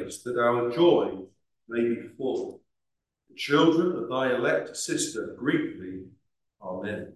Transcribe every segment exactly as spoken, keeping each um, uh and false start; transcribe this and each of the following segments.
that our joy may be full. The children of thy elect sister greet thee. Amen.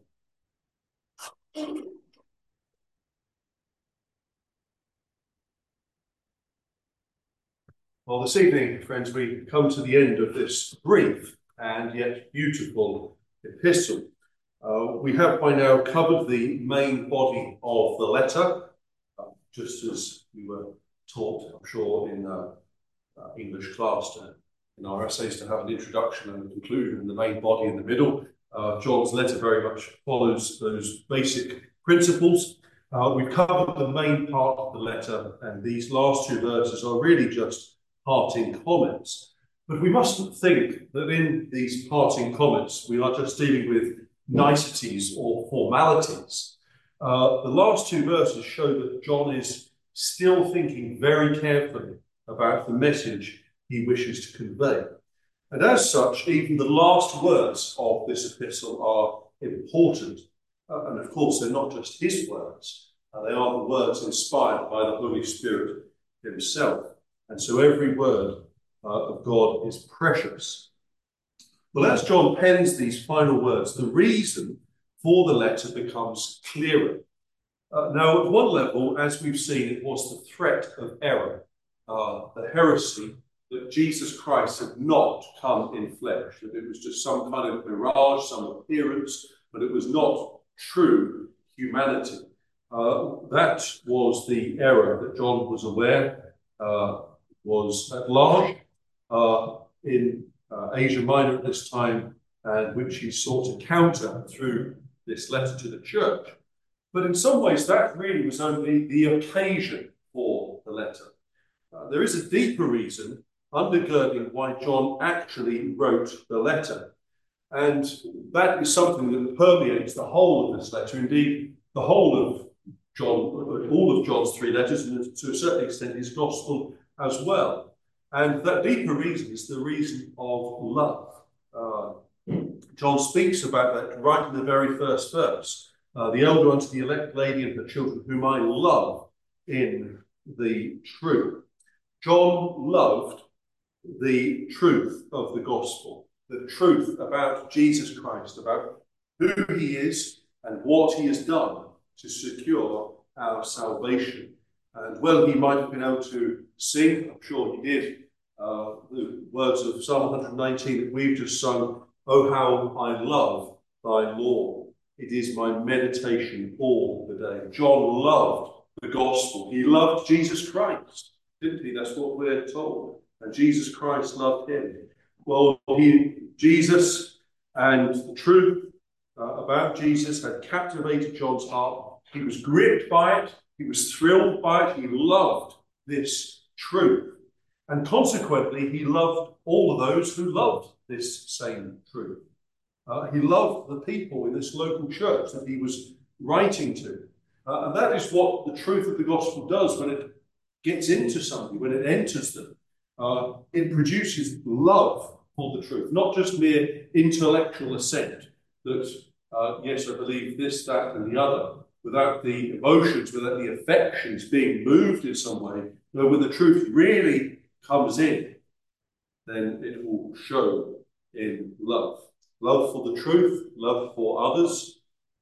Well, this evening, friends, we come to the end of this brief and yet beautiful epistle. Uh, we have by now covered the main body of the letter, uh, just as we were taught, I'm sure, in uh, uh, English class to, in our essays to have an introduction and a conclusion and the main body in the middle. Uh, John's letter very much follows those basic principles. Uh, we've covered the main part of the letter, and these last two verses are really just parting comments. But we mustn't think that in these parting comments we are just dealing with niceties or formalities. Uh, the last two verses show that John is still thinking very carefully about the message he wishes to convey. And as such, even the last words of this epistle are important. Uh, and of course, they're not just his words. Uh, they are the words inspired by the Holy Spirit himself. And so every word uh, of God is precious. Well, as John pens these final words, the reason for the letter becomes clearer. Uh, now, at one level, as we've seen, it was the threat of error, uh, the heresy that Jesus Christ had not come in flesh, that it was just some kind of mirage, some appearance, but it was not true humanity. Uh, that was the error that John was aware uh, was at large uh, in uh, Asia Minor at this time, and which he sought to counter through this letter to the church. But in some ways, that really was only the occasion for the letter. Uh, there is a deeper reason undergirding why John actually wrote the letter. And that is something that permeates the whole of this letter, indeed, the whole of John, all of John's three letters, and to a certain extent his gospel as well. And that deeper reason is the reason of love. Uh, John speaks about that right in the very first verse. Uh, the elder unto the elect lady and her children, whom I love in the truth. John loved the truth of the gospel, the truth about Jesus Christ, about who he is and what he has done to secure our salvation. And well, he might have been able to sing, I'm sure he did, uh, the words of Psalm one nineteen that we've just sung, "Oh, how I love thy law. It is my meditation all the day." John loved the gospel. He loved Jesus Christ, didn't he? That's what we're told. And Jesus Christ loved him. Well, he, Jesus and the truth uh, about Jesus had captivated John's heart. He was gripped by it. He was thrilled by it. He loved this truth. And consequently, he loved all of those who loved this same truth. Uh, he loved the people in this local church that he was writing to. Uh, and that is what the truth of the gospel does when it gets into somebody, when it enters them. Uh, it produces love for the truth, not just mere intellectual assent that, uh, yes, I believe this, that, and the other, without the emotions, without the affections being moved in some way. But when the truth really comes in, then it will show in love. Love for the truth, love for others,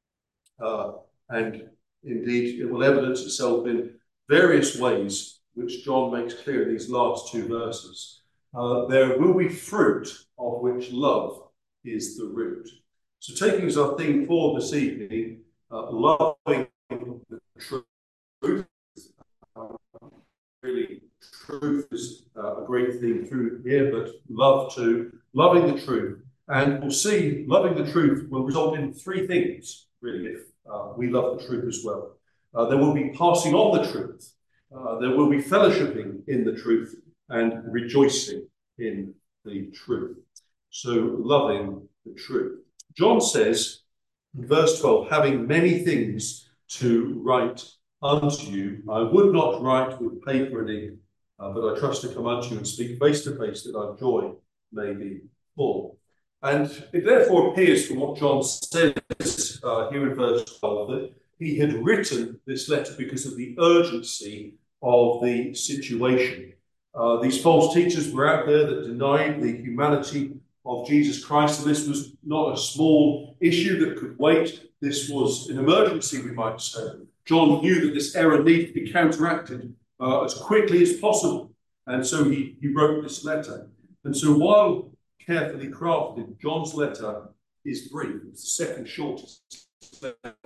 uh, and indeed it will evidence itself in various ways, which John makes clear in these last two verses. Uh, there will be fruit of which love is the root. So taking as our theme for this evening, uh, loving the truth. Uh, really, truth is uh, a great theme through here, but love too, loving the truth. And we'll see loving the truth will result in three things, really, if uh, we love the truth as well. Uh, there will be passing on the truth. Uh, there will be fellowshipping in the truth and rejoicing in the truth. So loving the truth. John says in verse twelve, having many things to write unto you, I would not write with paper and ink, uh, but I trust to come unto you and speak face to face, that our joy may be full. And it therefore appears from what John says uh, here in verse twelve that he had written this letter because of the urgency of the situation. Uh, these false teachers were out there that denied the humanity of Jesus Christ, and this was not a small issue that could wait. This was an emergency, we might say. John knew that this error needed to be counteracted uh, as quickly as possible, and so he, he wrote this letter. And so while carefully crafted, John's letter is brief. It's the second shortest letter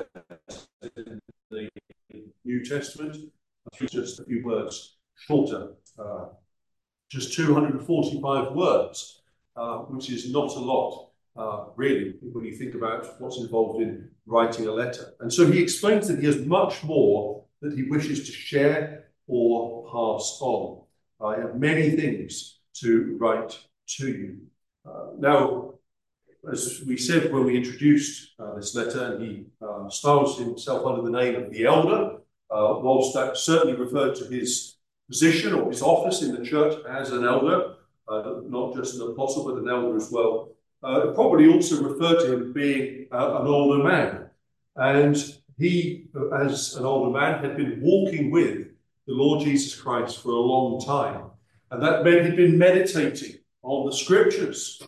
in the New Testament. Just a few words shorter, uh, just two hundred forty-five words, uh, which is not a lot, uh, really, when you think about what's involved in writing a letter. And so he explains that he has much more that he wishes to share or pass on. I have many things to write to you. Uh, now, as we said when we introduced uh, this letter, and he uh, styles himself under the name of the elder, uh, whilst that certainly referred to his position or his office in the church as an elder, uh, not just an apostle, but an elder as well. Uh, it probably also referred to him being uh, an older man. And he, as an older man, had been walking with the Lord Jesus Christ for a long time. And that meant he'd been meditating on the scriptures.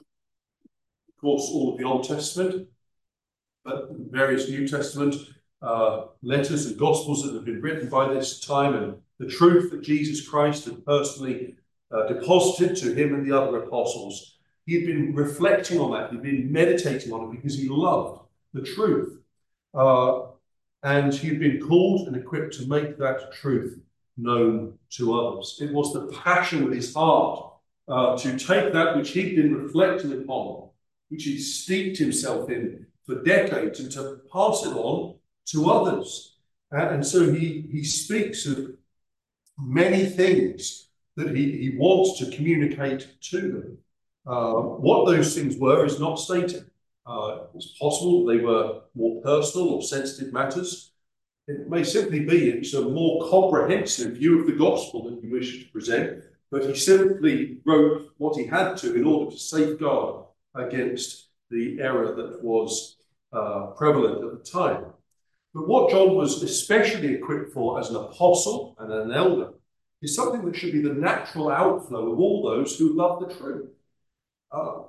Of course, all of the Old Testament, but various New Testament uh, letters and gospels that have been written by this time, and the truth that Jesus Christ had personally uh, deposited to him and the other apostles. He had been reflecting on that. He'd been meditating on it because he loved the truth. Uh, and he had been called and equipped to make that truth known to others. It was the passion of his heart uh, to take that which he'd been reflecting upon, which he'd steeped himself in for decades, and to pass it on to others. Uh, and so he, he speaks of many things that he, he wants to communicate to them. Uh, what those things were is not stated. Uh, it's possible they were more personal or sensitive matters. It may simply be it's a more comprehensive view of the gospel that he wished to present, but he simply wrote what he had to in order to safeguard against the error that was uh, prevalent at the time. But what John was especially equipped for as an apostle and an elder is something that should be the natural outflow of all those who love the truth. Uh,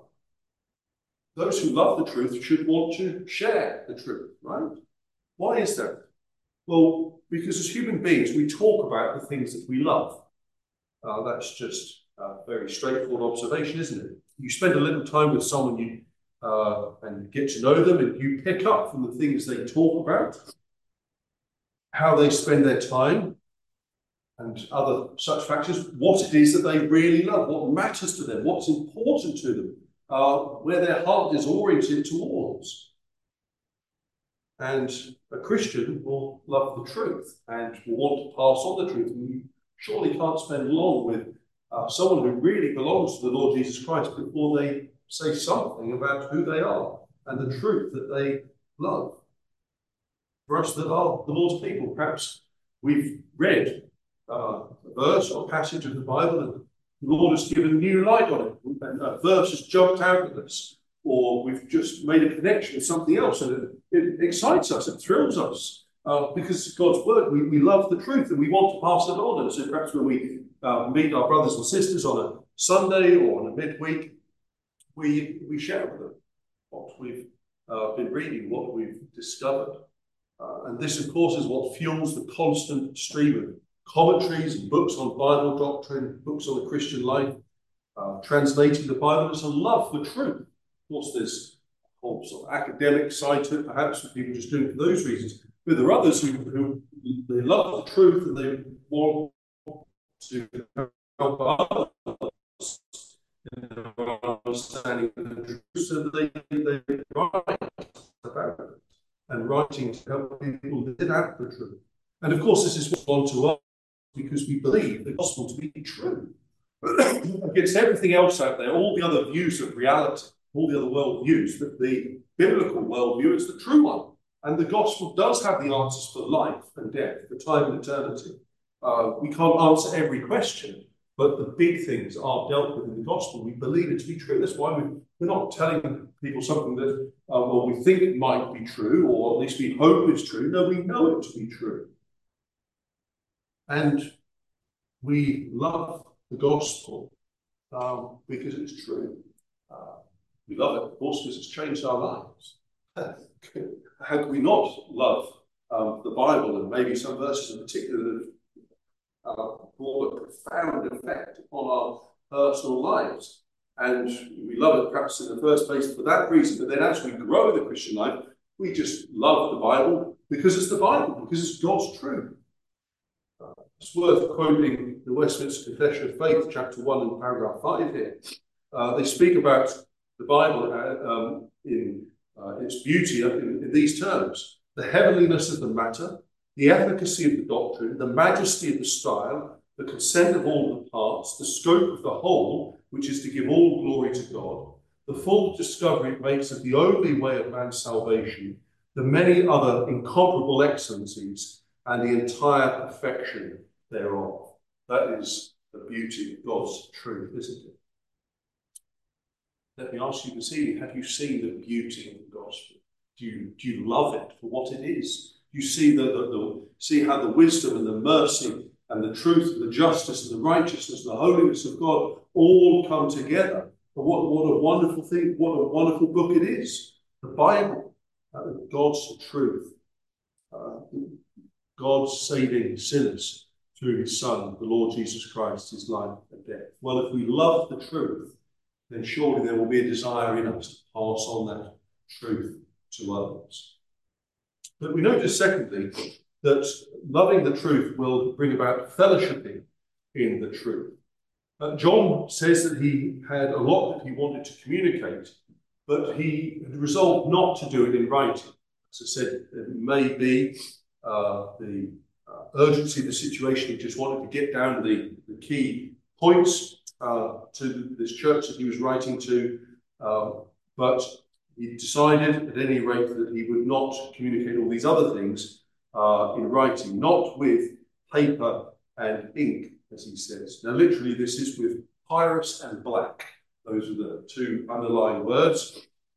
those who love the truth should want to share the truth, right? Why is that? Well, because as human beings, we talk about the things that we love. Uh, that's just a very straightforward observation, isn't it? You spend a little time with someone you uh, and get to know them, and you pick up from the things they talk about, how they spend their time, and other such factors, what it is that they really love, what matters to them, what's important to them, uh, where their heart is oriented towards. And a Christian will love the truth and will want to pass on the truth. And you surely can't spend long with uh, someone who really belongs to the Lord Jesus Christ before they say something about who they are and the truth that they love. For us that are the Lord's people, perhaps we've read uh, a verse or a passage of the Bible and the Lord has given new light on it, and a verse has jumped out at us, or we've just made a connection with something else, and it, it excites us, it thrills us, uh, because it's God's word. We, we love the truth and we want to pass it on. And so perhaps when we uh, meet our brothers and sisters on a Sunday or on a midweek, we, we share with them what we've uh, been reading, what we've discovered. Uh, and this, of course, is what fuels the constant stream of commentaries and books on Bible doctrine, books on the Christian life, uh, translating the Bible. It's a love for truth. Of course, there's a whole sort of academic side to it, perhaps, for people just doing it for those reasons. But there are others who, who they love the truth and they want to help others in their understanding of the truth, so that they, they write about it, and writing to help people live out the truth. And of course, this is what's on to us, because we believe the gospel to be true. Against everything else out there, all the other views of reality, all the other world views, that the biblical worldview is the true one. And the gospel does have the answers for life and death, for time and eternity. Uh, we can't answer every question, but the big things are dealt with in the gospel. We believe it to be true. That's why we, we're not telling people something that, uh, well, we think it might be true, or at least we hope it's true. No, we know it to be true. And we love the gospel um, because it's true. Uh, we love it, of course, because it's changed our lives. How can we not love um, the Bible, and maybe some verses in particular that have uh, brought a profound effect upon our personal lives? And we love it perhaps in the first place for that reason, but then as we grow in the Christian life, we just love the Bible because it's the Bible, because it's God's truth. Uh, it's worth quoting the Westminster Confession of Faith, chapter one and paragraph five here. Uh, they speak about the Bible uh, um, in uh, its beauty in, in these terms: the heavenliness of the matter, the efficacy of the doctrine, the majesty of the style, the consent of all the parts, the scope of the whole, which is to give all glory to God, the full discovery it makes of the only way of man's salvation, the many other incomparable excellencies, and the entire perfection thereof. That is the beauty of God's truth, isn't it? Let me ask you this evening, have you seen the beauty of the gospel? Do you, do you love it for what it is? Do you see, the, the, the, see how the wisdom and the mercy and the truth and the justice and the righteousness and the holiness of God all come together? And what, what a wonderful thing, what a wonderful book it is. The Bible, uh, God's truth. Uh, God saving sinners through his Son, the Lord Jesus Christ, his life and death. Well, if we love the truth, then surely there will be a desire in us to pass on that truth to others. But we notice, secondly, that loving the truth will bring about fellowshipping in the truth. Uh, John says that he had a lot that he wanted to communicate, but he had resolved not to do it in writing. As I said, it may be uh, the uh, urgency of the situation. He just wanted to get down the, the key points uh, to this church that he was writing to, uh, but he decided at any rate that he would not communicate all these other things uh, in writing, not with paper and ink, as he says. Now, literally, this is with papyrus and black. Those are the two underlying words.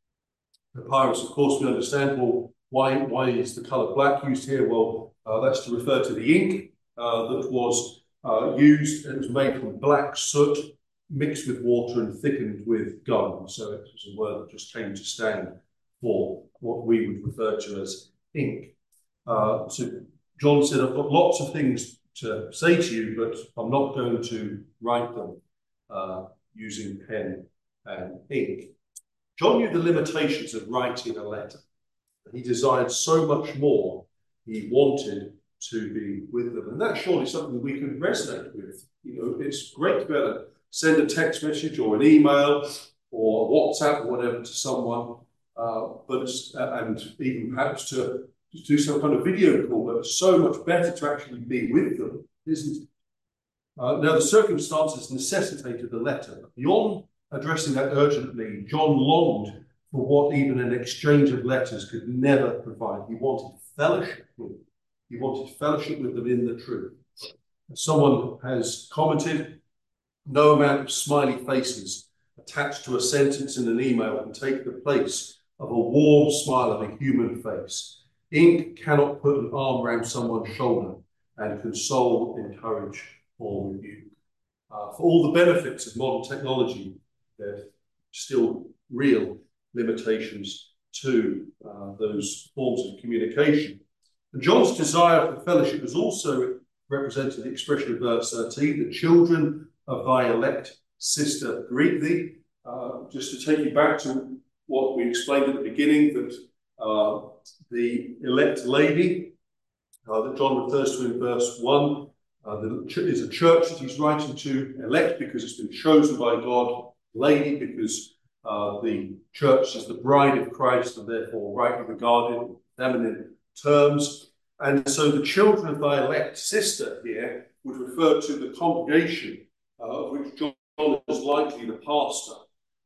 Papyrus, of course, we understand, well, why, why is the colour black used here? Well, uh, that's to refer to the ink uh, that was uh, used. It was made from black soot, mixed with water and thickened with gum. So it was a word that just came to stand for what we would refer to as ink. Uh, so John said, I've got lots of things to say to you, but I'm not going to write them uh, using pen and ink. John knew the limitations of writing a letter. He desired so much more. He wanted to be with them. And that's surely something we can resonate with. You know, it's great to be able to send a text message or an email or WhatsApp or whatever to someone, uh, but it's, uh, and even perhaps to, to do some kind of video call, but it's so much better to actually be with them, isn't it? Uh, now, the circumstances necessitated the letter. But beyond addressing that urgently, John longed for what even an exchange of letters could never provide. He wanted fellowship with them. He wanted fellowship with them in the truth. As someone has commented, no amount of smiley faces attached to a sentence in an email can take the place of a warm smile of a human face. Ink cannot put an arm around someone's shoulder and console, encourage, or rebuke. Uh, for all the benefits of modern technology, there are still real limitations to uh, those forms of communication. And John's desire for fellowship was also represented in the expression of verse thirteen, the children of thy elect sister greet thee. Uh, just to take you back to what we explained at the beginning, that uh, the elect lady uh, that John refers to in verse one uh, is a church that he's writing to, elect because it's been chosen by God, lady because uh, the church is the bride of Christ and therefore rightly regarded in feminine terms. And so the children of thy elect sister here would refer to the congregation uh, of which John is likely the pastor,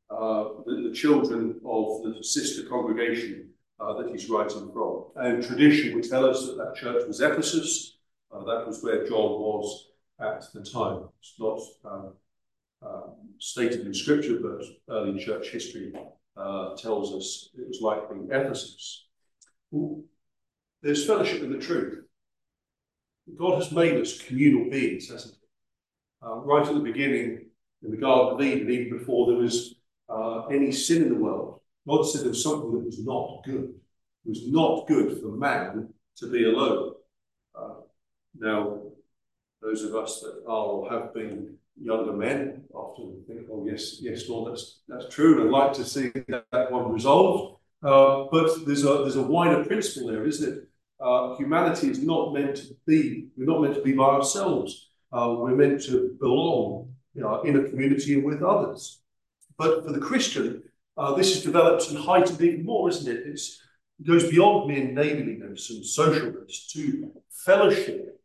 uh, the, the children of the sister congregation uh, that he's writing from. And tradition would tell us that that church was Ephesus. Uh, that was where John was at the time. It's not uh, uh, stated in Scripture, but early church history uh, tells us it was likely Ephesus. Ooh. There's fellowship in the truth. God has made us communal beings, hasn't he? Uh, right at the beginning, in the Garden of Eden, even before there was uh, any sin in the world, God said there was something that was not good. It was not good for man to be alone. Uh, now, those of us that are or have been younger men often think, oh, yes, yes, Lord, that's, that's true, and I'd like to see that, that one resolved. Uh, but there's a, there's a wider principle there, isn't it? Uh, humanity is not meant to be, we're not meant to be by ourselves. Uh, we're meant to belong, you know, in a community and with others. But for the Christian, uh, this is developed and heightened even more, isn't it? It's, it goes beyond mere neighbourliness and socialness to fellowship,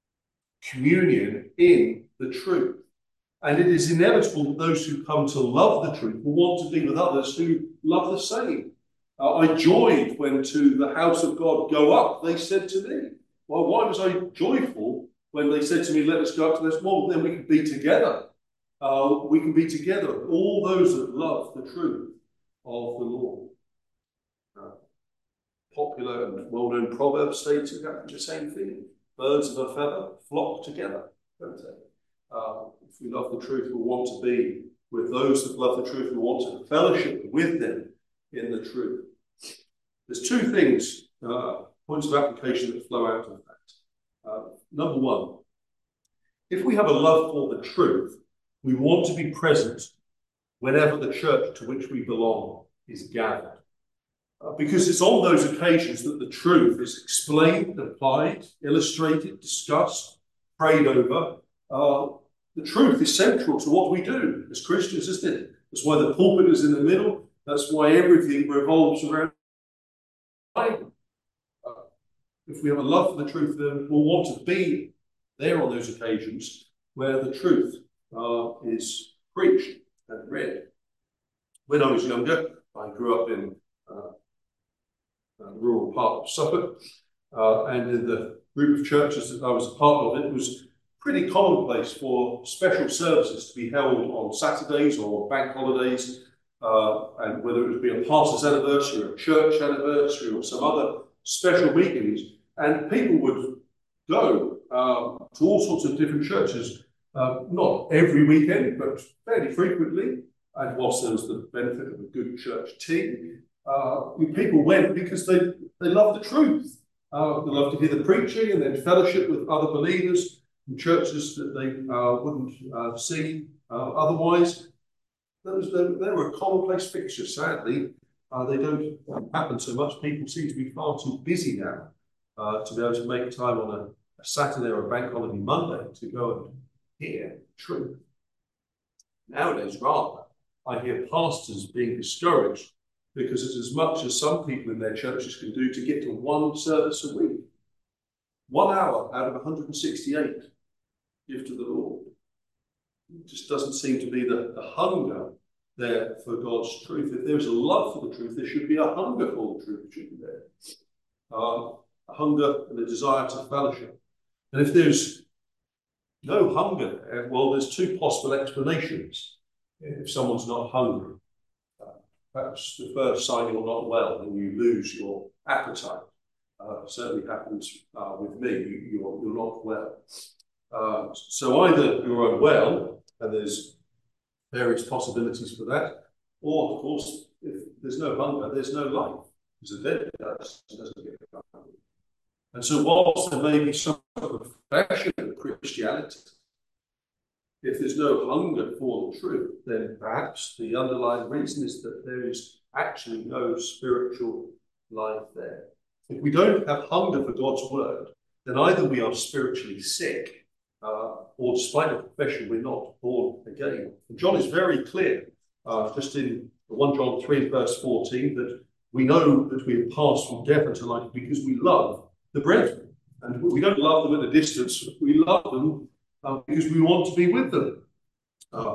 communion in the truth. And it is inevitable that those who come to love the truth will want to be with others who love the same. Uh, I joyed when to the house of God go up, they said to me. Well, why was I joyful when they said to me, let us go up to this wall? Then we can be together. Uh, we can be together, all those that love the truth of the Lord. Uh, popular and well-known proverbs say exactly the same thing. Birds of a feather flock together, don't they? Uh, if we love the truth, we want to be with those that love the truth. We want to fellowship with them in the truth. There's two things, uh, points of application that flow out of that. Uh, number one, if we have a love for the truth, we want to be present whenever the church to which we belong is gathered. Uh, because it's on those occasions that the truth is explained, applied, illustrated, discussed, prayed over. Uh, the truth is central to what we do as Christians, isn't it? That's why the pulpit is in the middle. That's why everything revolves around the Bible. Uh, if we have a love for the truth, then we'll want to be there on those occasions where the truth uh, is preached and read. When I was younger, I grew up in uh, a rural part of Suffolk, uh, and in the group of churches that I was a part of, it was pretty commonplace for special services to be held on Saturdays or bank holidays, uh, and whether it would be a pastor's anniversary or a church anniversary or some other special meetings, and people would go uh, to all sorts of different churches, uh, not every weekend, but fairly frequently, and whilst there was the benefit of a good church team, uh, people went because they, they loved the truth. Uh, they loved to hear the preaching and then fellowship with other believers in churches that they uh, wouldn't uh, see uh, otherwise. Those, they, they were a commonplace fixture, sadly. Uh, they don't happen so much. People seem to be far too busy now uh, to be able to make time on a, a Saturday or a bank holiday Monday to go and hear truth. Nowadays, rather, I hear pastors being discouraged because it's as much as some people in their churches can do to get to one service a week. One hour out of one hundred sixty-eight give to the Lord. It just doesn't seem to be the, the hunger there for God's truth. If there's a love for the truth, there should be a hunger for the truth, shouldn't there? Uh, a hunger and a desire to fellowship. And if there's no hunger there, well, there's two possible explanations. If someone's not hungry, uh, perhaps the first sign you're not well and you lose your appetite. Uh, certainly happens uh, with me. You, you're, you're not well. Uh, so either you're unwell, and there's various possibilities for that, or of course, if there's no hunger, there's no life. Because a dead person doesn't get hungry. And so, whilst there may be some profession of Christianity, if there's no hunger for the truth, then perhaps the underlying reason is that there is actually no spiritual life there. If we don't have hunger for God's word, then either we are spiritually sick, uh, or despite the profession, we're not born again. And John is very clear, uh, just in First John three, verse fourteen, that we know that we have passed from death into life because we love the brethren. And we don't love them at a distance, we love them uh, because we want to be with them. Uh,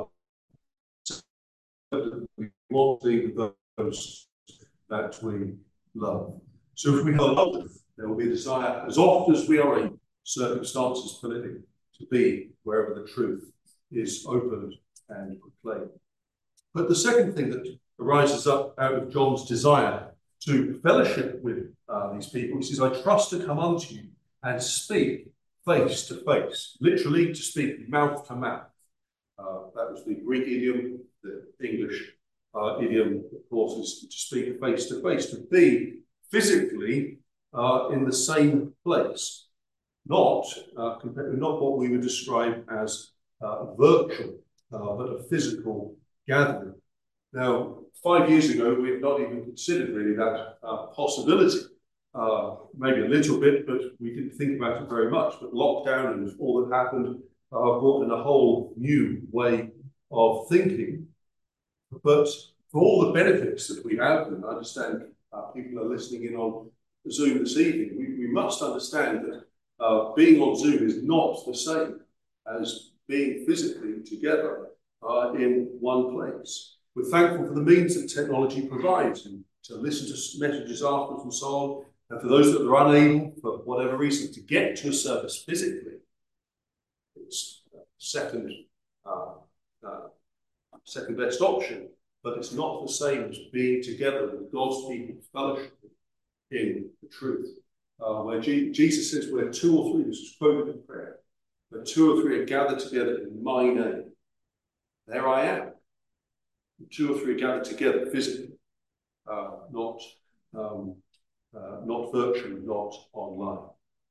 we want to be with those that we love. So if we have love, there will be a desire, as often as we are in circumstances permitting, to be wherever the truth is opened and proclaimed. But the second thing that arises up out of John's desire to fellowship with uh, these people, he says, I trust to come unto you and speak face to face, literally to speak mouth to mouth. Uh, that was the Greek idiom. The English uh, idiom, of course, is to speak face to face, to be physically uh, in the same place, not uh, compared, not what we would describe as uh, virtual, uh, but a physical gathering. Now, five years ago, we had not even considered really that uh, possibility. Uh, maybe a little bit, but we didn't think about it very much. But lockdown and all that happened uh, brought in a whole new way of thinking. But for all the benefits that we have, and I understand uh, people are listening in on Zoom this evening, we, we must understand that uh, being on Zoom is not the same as being physically together uh, in one place. We're thankful for the means that technology provides, and to listen to messages afterwards and so on. And for those that are unable, for whatever reason, to get to a service physically, it's second, uh, uh, second best option. But it's not the same as being together with God's people, fellowship in the truth. Uh, where G Jesus says, where two or three, this is quoted in prayer, where two or three are gathered together in my name, there I am. Two or three are gathered together physically, uh, not um, uh, not virtually, not online.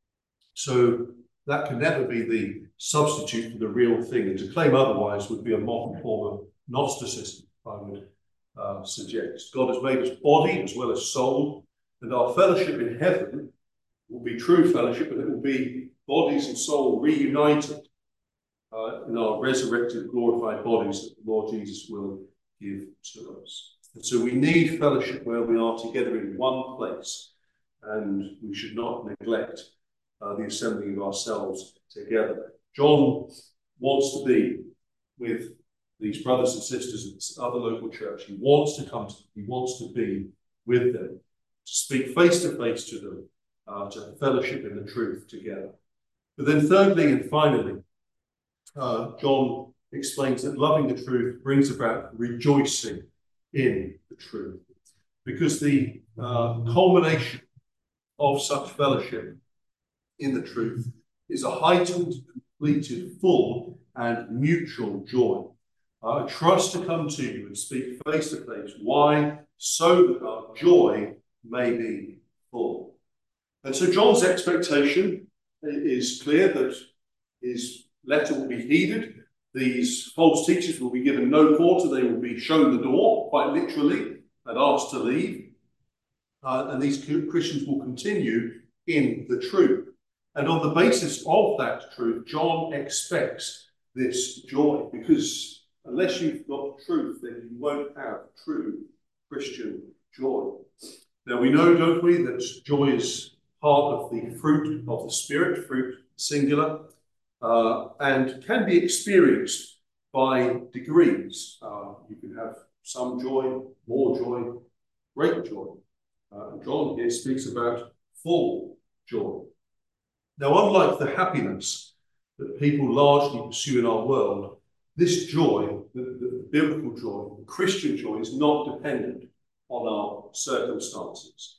So that can never be the substitute for the real thing, and to claim otherwise would be a modern form of Gnosticism, I would uh, suggest. God has made us body as well as soul, and our fellowship in heaven will be true fellowship, but it will be bodies and soul reunited uh, in our resurrected, glorified bodies that the Lord Jesus will give to us. And so we need fellowship where we are together in one place, and we should not neglect uh, the assembling of ourselves together. John wants to be with these brothers and sisters in this other local church. He wants to come to them. He wants to be with them, to speak face to face to them, uh, to fellowship in the truth together. But then thirdly and finally, uh, John explains that loving the truth brings about rejoicing in the truth, because the uh, culmination of such fellowship in the truth is a heightened, completed, full and mutual joy. Uh, trust to come to you and speak face to face. Why? So that our joy may be full. And so John's expectation is clear that his letter will be heeded. These false teachers will be given no quarter. They will be shown the door, quite literally, and asked to leave. Uh, and these Christians will continue in the truth. And on the basis of that truth, John expects this joy, because unless you've got truth, then you won't have true Christian joy. Now we know, don't we, that joy is part of the fruit of the Spirit, fruit singular, uh, and can be experienced by degrees. Uh, you can have some joy, more joy, great joy. Uh, John here speaks about full joy. Now, unlike the happiness that people largely pursue in our world, this joy, the, the biblical joy, the Christian joy, is not dependent on our circumstances.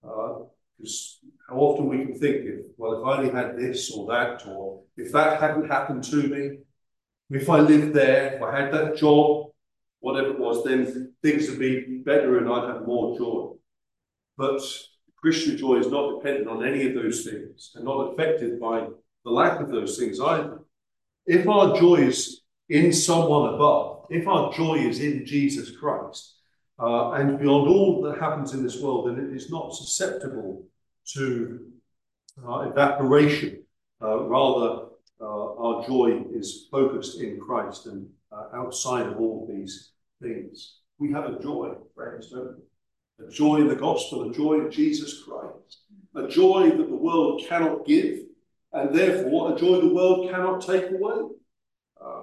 Because uh, how often we can think, if, well, if I only had this or that, or if that hadn't happened to me, if I lived there, if I had that job, whatever it was, then things would be better and I'd have more joy. But Christian joy is not dependent on any of those things, and not affected by the lack of those things either. If our joy is in someone above, if our joy is in Jesus Christ, uh, and beyond all that happens in this world, then it is not susceptible to uh, evaporation. Uh, rather, uh, our joy is focused in Christ and uh, outside of all these things. We have a joy, friends, don't we? A joy in the gospel, a joy in Jesus Christ, a joy that the world cannot give, and therefore a joy the world cannot take away. Uh,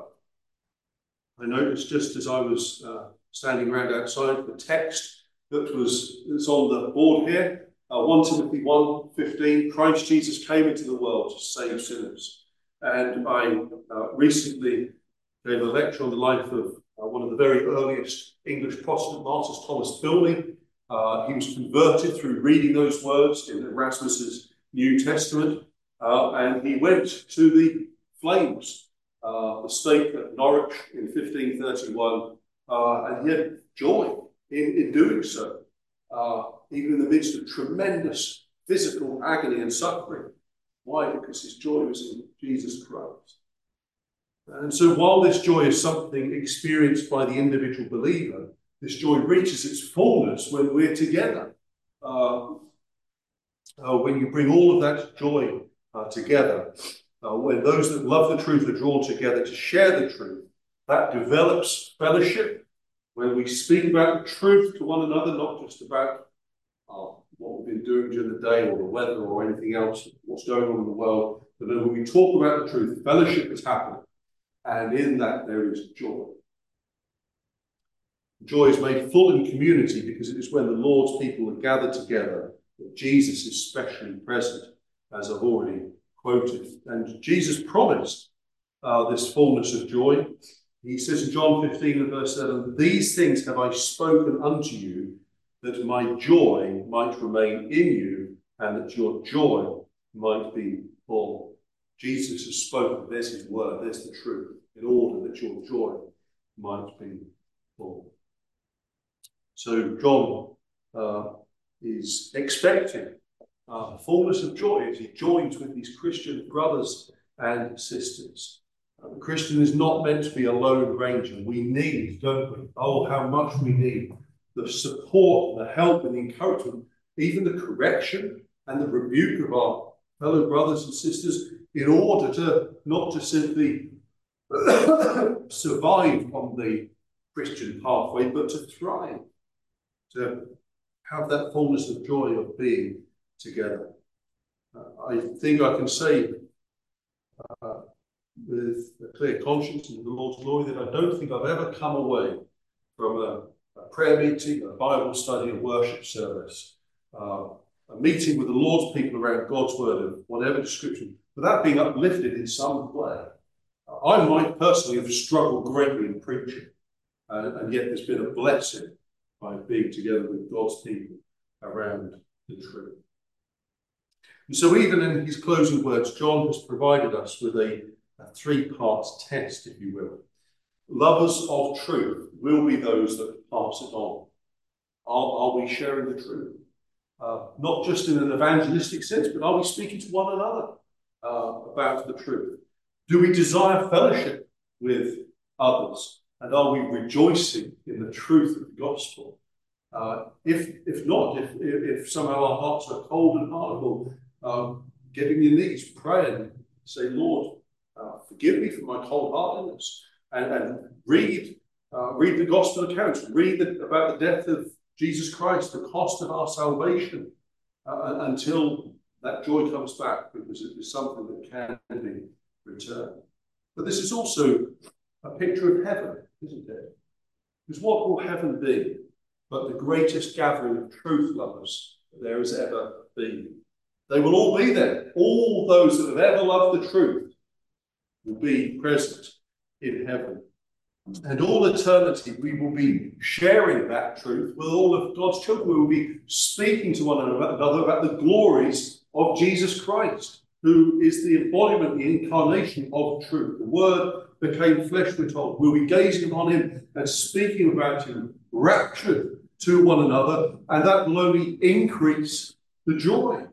I noticed just as I was uh, standing around outside, the text that was that's on the board here, uh, First Timothy one fifteen, Christ Jesus came into the world to save sinners. And I uh, recently gave a lecture on the life of uh, one of the very earliest English Protestant martyrs, Thomas Bilney. Uh, he was converted through reading those words in Erasmus's New Testament. uh, and he went to the flames, uh, the stake at Norwich in fifteen thirty-one, uh, and he had joy in, in doing so, uh, even in the midst of tremendous physical agony and suffering. Why? Because his joy was in Jesus Christ. And so while this joy is something experienced by the individual believer, this joy reaches its fullness when we're together. Uh, uh, when you bring all of that joy uh, together, uh, when those that love the truth are drawn together to share the truth, that develops fellowship. When we speak about the truth to one another, not just about uh, what we've been doing during the day or the weather or anything else, what's going on in the world, but then when we talk about the truth, fellowship is happening. And in that there is joy. Joy is made full in community because it is when the Lord's people are gathered together that Jesus is specially present, as I've already quoted. And Jesus promised uh, this fullness of joy. He says in John fifteen and verse seven, "These things have I spoken unto you, that my joy might remain in you, and that your joy might be full." Jesus has spoken, there's his word, there's the truth, in order that your joy might be full. So John uh, is expecting uh, fullness of joy as he joins with these Christian brothers and sisters. Uh, the Christian is not meant to be a lone ranger. We need, don't we? Oh, how much we need the support, the help and the encouragement, even the correction and the rebuke of our fellow brothers and sisters, in order to not to simply survive on the Christian pathway, but to thrive, to have that fullness of joy of being together. Uh, I think I can say uh, with a clear conscience and the Lord's glory that I don't think I've ever come away from a, a prayer meeting, a Bible study, a worship service, uh, a meeting with the Lord's people around God's word of whatever description, without being uplifted in some way. I might personally have struggled greatly in preaching, uh, and yet there's been a blessing by being together with God's people around the truth. And so even in his closing words, John has provided us with a, a three-part test, if you will. Lovers of truth will be those that pass it on. Are, are we sharing the truth? Uh, not just in an evangelistic sense, but are we speaking to one another uh, about the truth? Do we desire fellowship with others? And are we rejoicing in the truth of the gospel? Uh, if if not, if, if somehow our hearts are cold and hard, well, um, get on your knees, pray and say, Lord, uh, forgive me for my cold-heartedness. And, and read, uh, read the gospel accounts, read the, about the death of Jesus Christ, the cost of our salvation, uh, until that joy comes back, because it is something that can be returned. But this is also a picture of heaven, isn't it? Because what will heaven be but the greatest gathering of truth lovers that there has ever been? They will all be there. All those that have ever loved the truth will be present in heaven. And all eternity we will be sharing that truth with all of God's children. We will be speaking to one another about the glories of Jesus Christ, who is the embodiment, the incarnation of truth. The Word became flesh, we're told. We'll be gazing upon him and speaking about him, raptured to one another, and that will only increase the joy.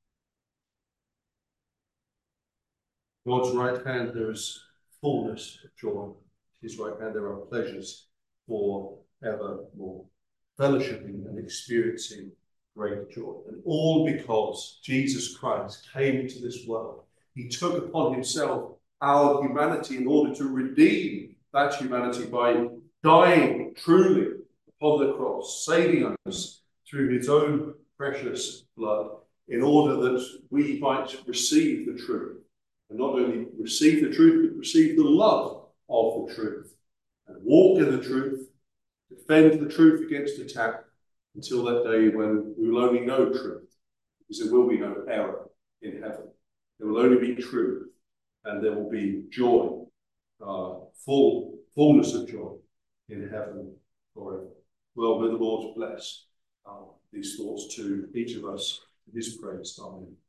God's right hand, there is fullness of joy. His right hand, there are pleasures for evermore. Fellowshipping and experiencing great joy. And all because Jesus Christ came into this world. He took upon himself our humanity in order to redeem that humanity by dying truly upon the cross, saving us through his own precious blood, in order that we might receive the truth. And not only receive the truth, but receive the love of the truth, and walk in the truth, defend the truth against attack, until that day when we will only know truth, because there will be no error in heaven. There will only be truth, and there will be joy, uh, full fullness of joy in heaven forever. Well, may the Lord bless uh, these thoughts to each of us. In his praise. Amen.